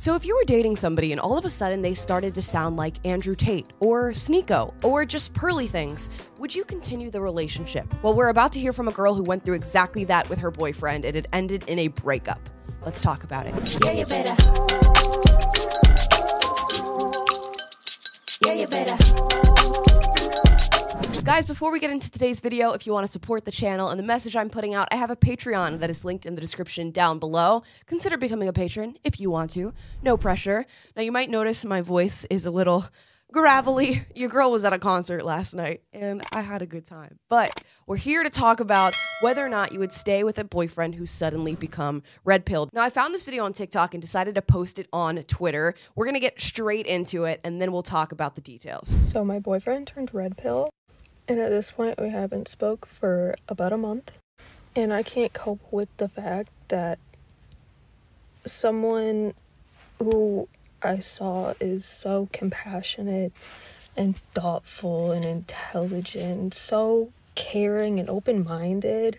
So if you were dating somebody and all of a sudden they started to sound like Andrew Tate or Sneeko or just pearly things, would you continue the relationship? Well, we're about to hear from a girl who went through exactly that with her boyfriend and it ended in a breakup. Let's talk about it. Yeah, you better. Yeah, you better. Guys, before we get into today's video, if you want to support the channel and the message I'm putting out, I have a Patreon that is linked in the description down below. Consider becoming a patron if you want to. No pressure. Now, you might notice my voice is a little gravelly. Your girl was at a concert last night, and I had a good time. But we're here to talk about whether or not you would stay with a boyfriend who's suddenly become red-pilled. Now, I found this video on TikTok and decided to post it on Twitter. We're going to get straight into it, and then we'll talk about the details. So my boyfriend turned red pill, and at this point we haven't spoke for about a month. And I can't cope with the fact that someone who I saw is so compassionate and thoughtful and intelligent, so caring and open-minded,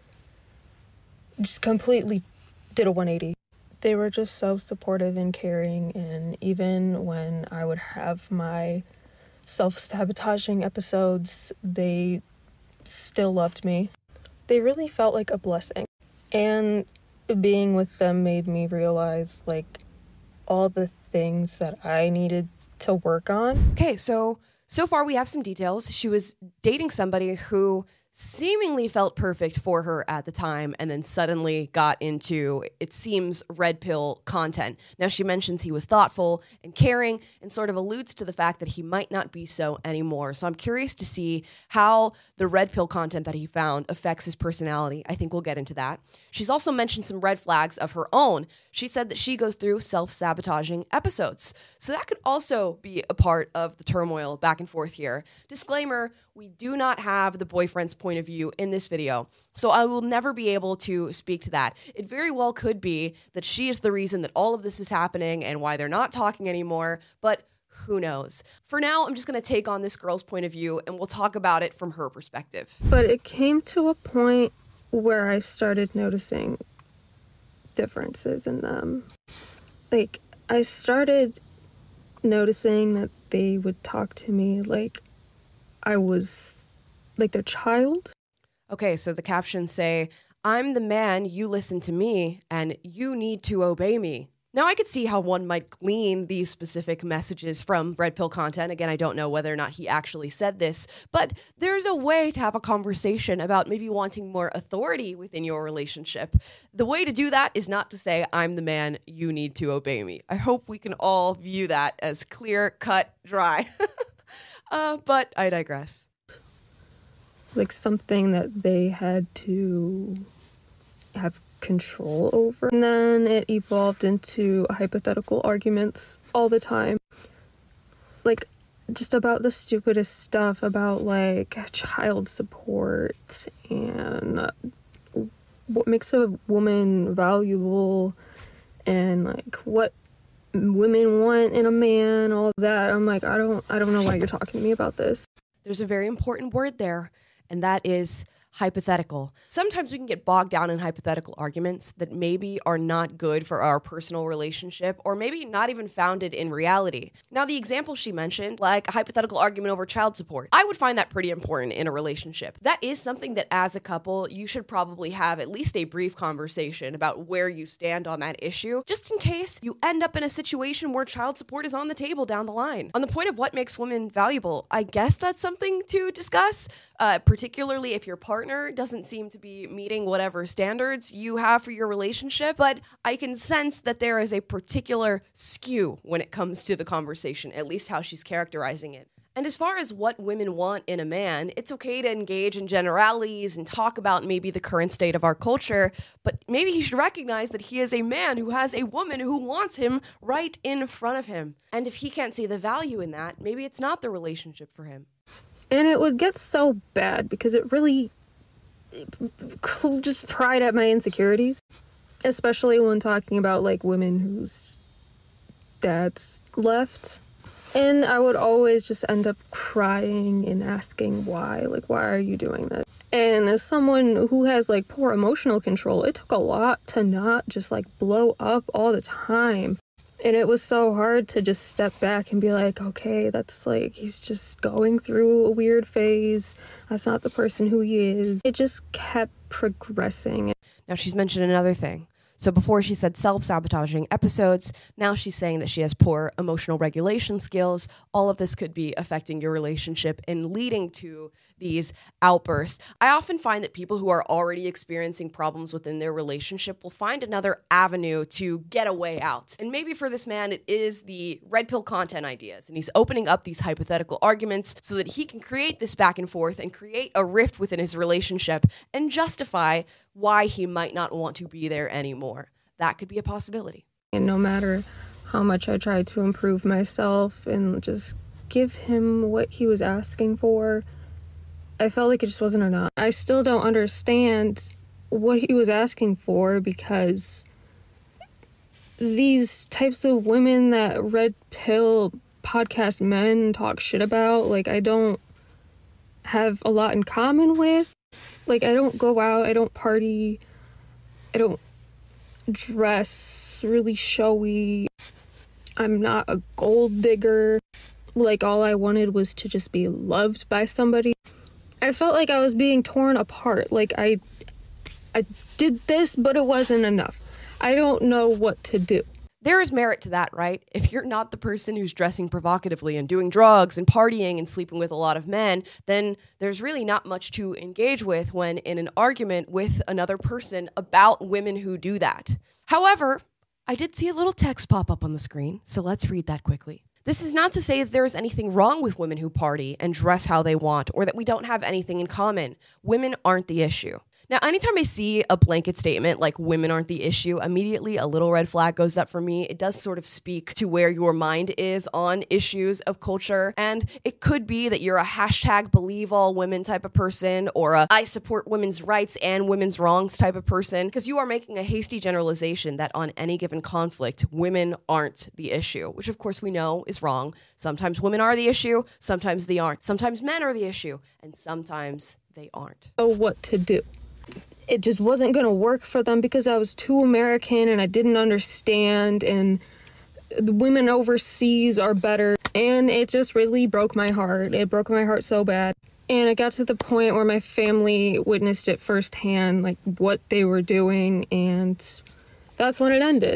just completely did a 180. They were just so supportive and caring, and even when I would have my self-sabotaging episodes, they still loved me. They really felt like a blessing, and being with them made me realize like all the things that I needed to work on. Okay, so far we have some details. She was dating somebody who seemingly felt perfect for her at the time and then suddenly got into, it seems, red pill content. Now, she mentions he was thoughtful and caring and sort of alludes to the fact that he might not be so anymore. So I'm curious to see how the red pill content that he found affects his personality. I think we'll get into that. She's also mentioned some red flags of her own. She said that she goes through self-sabotaging episodes. So that could also be a part of the turmoil back and forth here. Disclaimer, we do not have the boyfriend's point of view in this video, so I will never be able to speak to that. It very well could be that she is the reason that all of this is happening and why they're not talking anymore, but who knows? For now, I'm just going to take on this girl's point of view and we'll talk about it from her perspective. But it came to a point where I started noticing differences in them. Like, I started noticing that they would talk to me like I was like their child. Okay, so the captions say, "I'm the man, you listen to me, and you need to obey me." Now, I could see how one might glean these specific messages from red pill content. Again, I don't know whether or not he actually said this, but there's a way to have a conversation about maybe wanting more authority within your relationship. The way to do that is not to say, "I'm the man, you need to obey me." I hope we can all view that as clear, cut, dry. But I digress. Like something that they had to have control over. And then it evolved into hypothetical arguments all the time. Like, just about the stupidest stuff about, like, child support and what makes a woman valuable and, like, what women want in a man, all of that. I'm like, I don't know why you're talking to me about this. There's a very important word there, and that is hypothetical. Sometimes we can get bogged down in hypothetical arguments that maybe are not good for our personal relationship or maybe not even founded in reality. Now, the example she mentioned, like a hypothetical argument over child support, I would find that pretty important in a relationship. That is something that as a couple, you should probably have at least a brief conversation about where you stand on that issue, just in case you end up in a situation where child support is on the table down the line. On the point of what makes women valuable, I guess that's something to discuss, particularly if your partner doesn't seem to be meeting whatever standards you have for your relationship, but I can sense that there is a particular skew when it comes to the conversation, at least how she's characterizing it. And as far as what women want in a man, it's okay to engage in generalities and talk about maybe the current state of our culture, but maybe he should recognize that he is a man who has a woman who wants him right in front of him. And if he can't see the value in that, maybe it's not the relationship for him. And it would get so bad because it really just pried at my insecurities, especially when talking about like women whose dads left. And I would always just end up crying and asking why, like, why are you doing this? And as someone who has like poor emotional control, it took a lot to not just like blow up all the time. And it was so hard to just step back and be like, okay, that's like, he's just going through a weird phase. That's not the person who he is. It just kept progressing. Now she's mentioned another thing. So before she said self-sabotaging episodes, now she's saying that she has poor emotional regulation skills. All of this could be affecting your relationship and leading to these outbursts. I often find that people who are already experiencing problems within their relationship will find another avenue to get a way out. And maybe for this man, it is the red pill content ideas. And he's opening up these hypothetical arguments so that he can create this back and forth and create a rift within his relationship and justify why he might not want to be there anymore. That could be a possibility. And no matter how much I tried to improve myself and just give him what he was asking for, I felt like it just wasn't enough. I still don't understand what he was asking for, because these types of women that red pill podcast men talk shit about, like, I don't have a lot in common with. Like, I don't go out, I don't party, I don't dress really showy, I'm not a gold digger. Like, all I wanted was to just be loved by somebody. I felt like I was being torn apart. Like, I did this, but it wasn't enough. I don't know what to do. There is merit to that, right? If you're not the person who's dressing provocatively and doing drugs and partying and sleeping with a lot of men, then there's really not much to engage with when in an argument with another person about women who do that. However, I did see a little text pop up on the screen, so let's read that quickly. This is not to say that there is anything wrong with women who party and dress how they want, or that we don't have anything in common. Women aren't the issue. Now, anytime I see a blanket statement like women aren't the issue, immediately a little red flag goes up for me. It does sort of speak to where your mind is on issues of culture. And it could be that you're a hashtag believe all women type of person, or a I support women's rights and women's wrongs type of person, because you are making a hasty generalization that on any given conflict, women aren't the issue, which of course we know is wrong. Sometimes women are the issue, sometimes they aren't. Sometimes men are the issue, and sometimes they aren't. Oh, what to do. It just wasn't going to work for them because I was too American and I didn't understand, and the women overseas are better. And it just really broke my heart. It broke my heart so bad. And it got to the point where my family witnessed it firsthand, like what they were doing, and that's when it ended.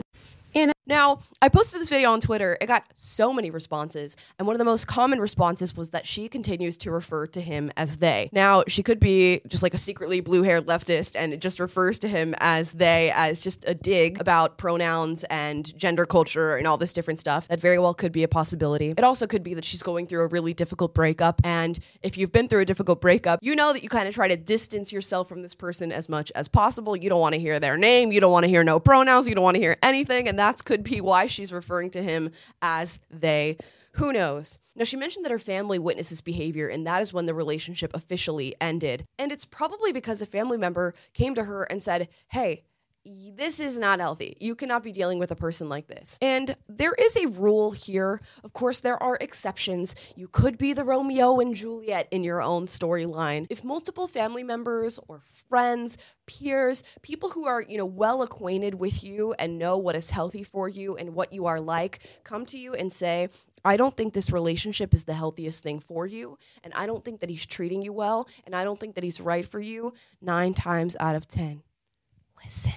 Now, I posted this video on Twitter. It got so many responses, and one of the most common responses was that she continues to refer to him as they. Now, she could be just like a secretly blue-haired leftist, and it just refers to him as they as just a dig about pronouns and gender culture and all this different stuff. That very well could be a possibility. It also could be that she's going through a really difficult breakup, and if you've been through a difficult breakup, you know that you kind of try to distance yourself from this person as much as possible. You don't want to hear their name, you don't want to hear no pronouns, you don't want to hear anything, and that could be why she's referring to him as they. Who knows? Now, she mentioned that her family witnessed his behavior, and that is when the relationship officially ended. And it's probably because a family member came to her and said, hey, this is not healthy. You cannot be dealing with a person like this. And there is a rule here. Of course, there are exceptions. You could be the Romeo and Juliet in your own storyline. If multiple family members or friends, peers, people who are, well acquainted with you and know what is healthy for you and what you are like, come to you and say, I don't think this relationship is the healthiest thing for you, and I don't think that he's treating you well, and I don't think that he's right for you, 9 times out of 10, listen.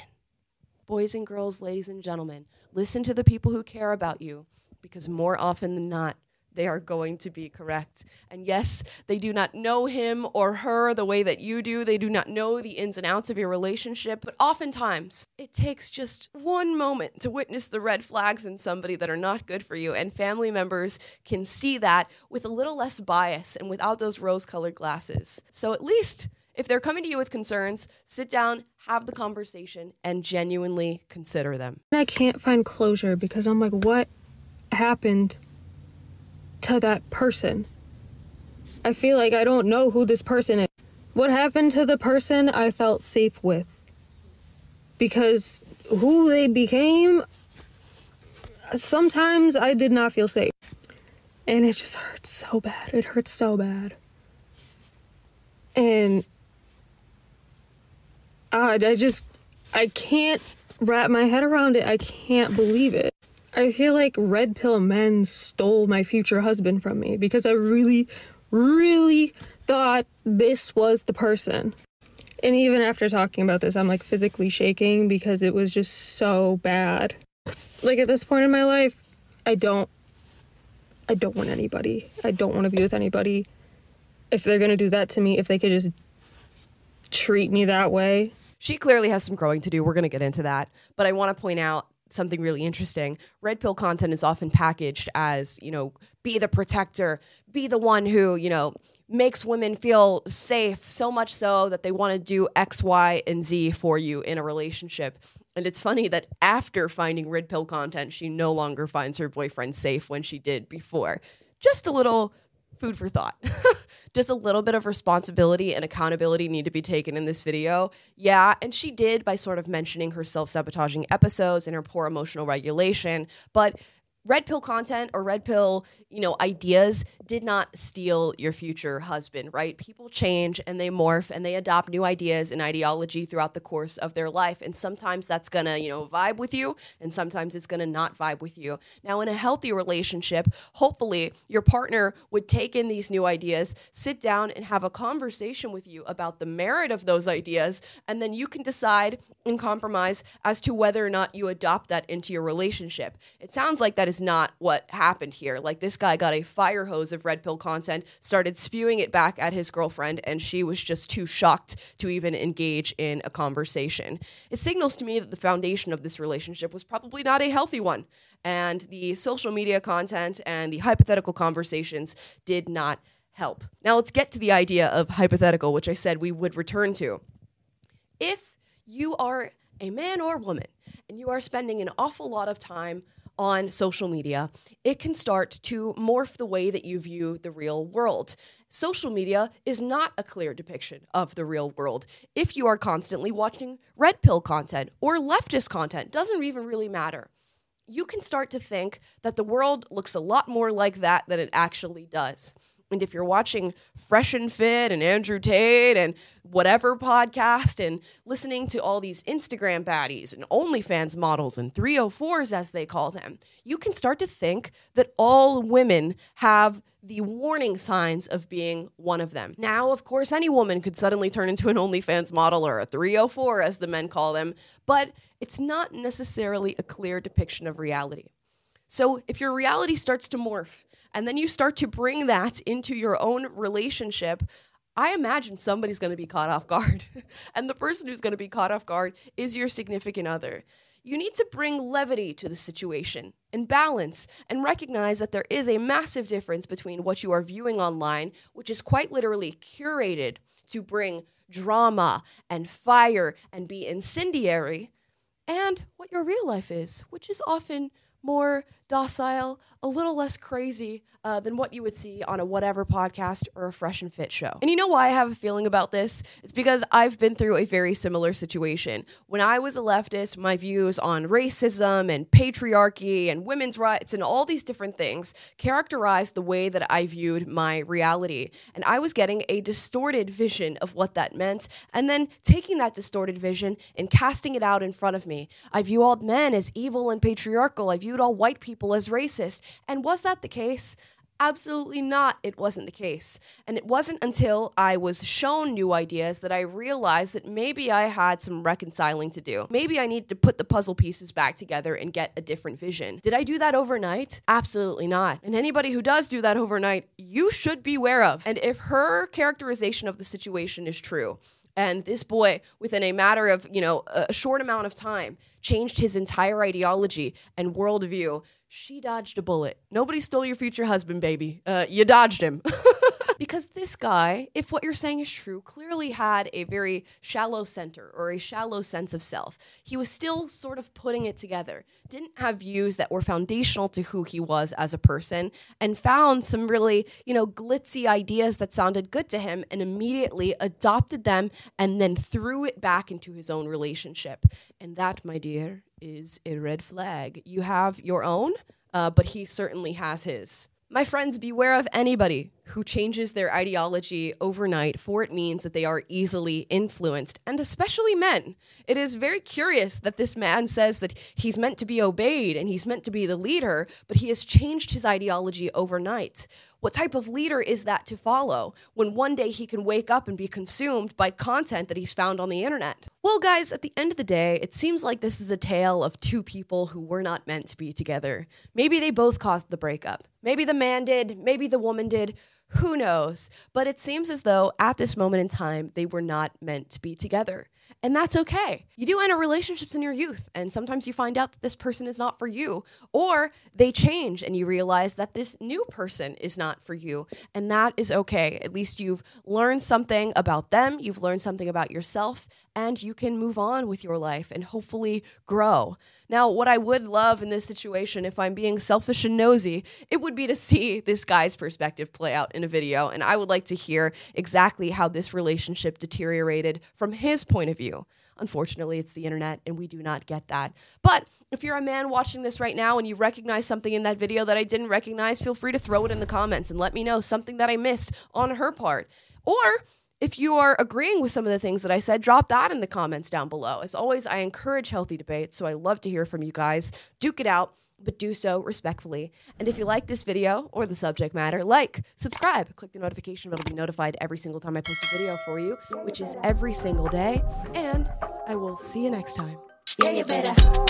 Boys and girls, ladies and gentlemen, listen to the people who care about you, because more often than not, they are going to be correct. And yes, they do not know him or her the way that you do. They do not know the ins and outs of your relationship. But oftentimes, it takes just one moment to witness the red flags in somebody that are not good for you. And family members can see that with a little less bias and without those rose-colored glasses. So at least, if they're coming to you with concerns, sit down, have the conversation, and genuinely consider them. I can't find closure because I'm like, what happened to that person? I feel like I don't know who this person is. What happened to the person I felt safe with? Because who they became, sometimes I did not feel safe. And it just hurts so bad. It hurts so bad. And I can't wrap my head around it. I can't believe it. I feel like red pill men stole my future husband from me because I really, really thought this was the person. And even after talking about this, I'm like physically shaking because it was just so bad. Like at this point in my life, I don't want anybody. I don't want to be with anybody. If they're going to do that to me, if they could just treat me that way. She clearly has some growing to do. We're going to get into that. But I want to point out something really interesting. Red pill content is often packaged as, be the protector, be the one who, makes women feel safe, so much so that they want to do X, Y, and Z for you in a relationship. And it's funny that after finding red pill content, she no longer finds her boyfriend safe when she did before. Just a little food for thought. Just a little bit of responsibility and accountability need to be taken in this video. Yeah, and she did by sort of mentioning her self-sabotaging episodes and her poor emotional regulation, but red pill content or red pill, ideas did not steal your future husband, right? People change and they morph and they adopt new ideas and ideology throughout the course of their life. And sometimes that's gonna, vibe with you, and sometimes it's gonna not vibe with you. Now, in a healthy relationship, hopefully your partner would take in these new ideas, sit down and have a conversation with you about the merit of those ideas, and then you can decide and compromise as to whether or not you adopt that into your relationship. It sounds like that is not what happened here. Like, this guy got a fire hose of red pill content, started spewing it back at his girlfriend, and she was just too shocked to even engage in a conversation. It signals to me that the foundation of this relationship was probably not a healthy one, and the social media content and the hypothetical conversations did not help. Now let's get to the idea of hypothetical, which I said we would return to. If you are a man or woman and you are spending an awful lot of time on social media, it can start to morph the way that you view the real world. Social media is not a clear depiction of the real world. If you are constantly watching red pill content or leftist content, doesn't even really matter. You can start to think that the world looks a lot more like that than it actually does. And if you're watching Fresh and Fit and Andrew Tate and whatever podcast and listening to all these Instagram baddies and OnlyFans models and 304s, as they call them, you can start to think that all women have the warning signs of being one of them. Now, of course, any woman could suddenly turn into an OnlyFans model or a 304, as the men call them, but it's not necessarily a clear depiction of reality. So if your reality starts to morph, and then you start to bring that into your own relationship, I imagine somebody's going to be caught off guard. And the person who's going to be caught off guard is your significant other. You need to bring levity to the situation and balance and recognize that there is a massive difference between what you are viewing online, which is quite literally curated to bring drama and fire and be incendiary, and what your real life is, which is often more docile, a little less crazy than what you would see on a whatever podcast or a Fresh and Fit show. And you know why I have a feeling about this? It's because I've been through a very similar situation. When I was a leftist, my views on racism and patriarchy and women's rights and all these different things characterized the way that I viewed my reality. And I was getting a distorted vision of what that meant, and then taking that distorted vision and casting it out in front of me. I view all men as evil and patriarchal. I viewed all white people as racist. And was that the case? Absolutely not. It wasn't the case. And it wasn't until I was shown new ideas that I realized that maybe I had some reconciling to do. Maybe I needed to put the puzzle pieces back together and get a different vision. Did I do that overnight? Absolutely not. And anybody who does do that overnight, you should be aware of. And if her characterization of the situation is true, and this boy, within a matter of, a short amount of time, changed his entire ideology and worldview, she dodged a bullet. Nobody stole your future husband, baby. You dodged him. Because this guy, if what you're saying is true, clearly had a very shallow center or a shallow sense of self. He was still sort of putting it together, didn't have views that were foundational to who he was as a person, and found some really, glitzy ideas that sounded good to him and immediately adopted them and then threw it back into his own relationship. And that, my dear, is a red flag. You have your own, but he certainly has his. My friends, beware of anybody who changes their ideology overnight, for it means that they are easily influenced, and especially men. It is very curious that this man says that he's meant to be obeyed and he's meant to be the leader, but he has changed his ideology overnight. What type of leader is that to follow when one day he can wake up and be consumed by content that he's found on the internet? Well, guys, at the end of the day, it seems like this is a tale of two people who were not meant to be together. Maybe they both caused the breakup. Maybe the man did, maybe the woman did. Who knows? But it seems as though at this moment in time, they were not meant to be together. And that's okay. You do enter relationships in your youth, and sometimes you find out that this person is not for you, or they change and you realize that this new person is not for you, and that is okay. At least you've learned something about them, you've learned something about yourself, and you can move on with your life and hopefully grow. Now, what I would love in this situation, if I'm being selfish and nosy, it would be to see this guy's perspective play out in a video, and I would like to hear exactly how this relationship deteriorated from his point of view. Unfortunately, it's the internet, and we do not get that. But if you're a man watching this right now and you recognize something in that video that I didn't recognize, feel free to throw it in the comments and let me know something that I missed on her part. Or if you are agreeing with some of the things that I said, drop that in the comments down below. As always, I encourage healthy debate, so I love to hear from you guys. Duke it out, but do so respectfully. And if you like this video or the subject matter, like, subscribe, click the notification bell to be notified every single time I post a video for you, which is every single day. And I will see you next time. Yeah, you better.